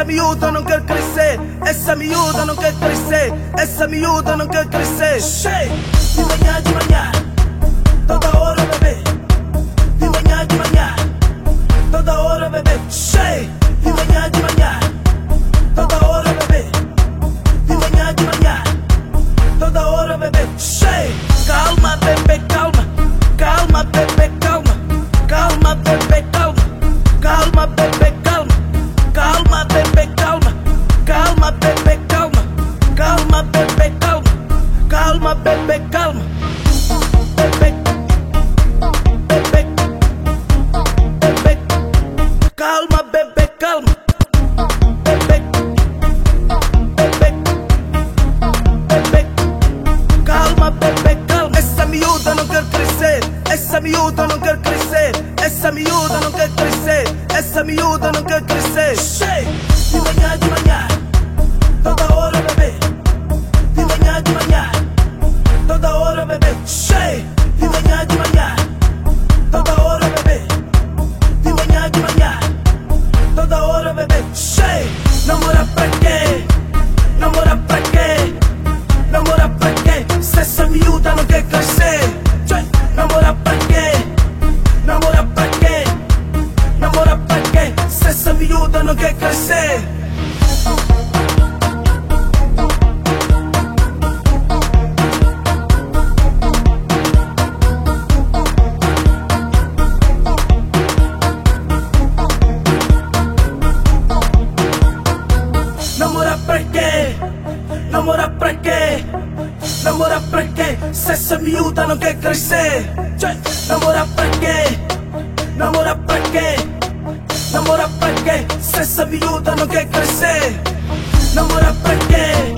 miúda não quer crescer, essa miúda não quer crescer, essa miúda não quer crescer. Cheio, de manhã, toda hora bebê. De manhã, toda hora bebê. Cheio, de manhã, toda hora bebê. De manhã, toda hora bebê. Cheio, calma bebê, calma, calma bebê, calma, calma bebê, calma, calma bebê, calma, calma bebê, calma, calma bebê, calma, calma bebê, calma, calma bebê, calma, bebê, bebê, bebê, calma bebê, calma, bebê, bebê, bebê, calma bebê, calma. Essa miúda não quer crescer, essa miúda não quer crescer, essa miúda não quer crescer, essa miúda não quer crescer. Cheio, de manhã, toda hora bebê. De manhã, toda hora bebê. Cheio, de manhã, toda hora bebê. De manhã, toda hora bebê. Cheio, namora pra quê? Namora pra quê? Namora pra quê? Se essa miúda não quer crescer. Namora pra quê? Namora pra quê? Namora pra quê? Se essa miúda não quer crescer. Namora pra quê? Namora pra quê? Namora pra quê? Se essa miúda não quer crescer. Namora pra quê? Namora pra quê? Namora pra quê? Se essa miúda não quer crescer. Namora pra quê?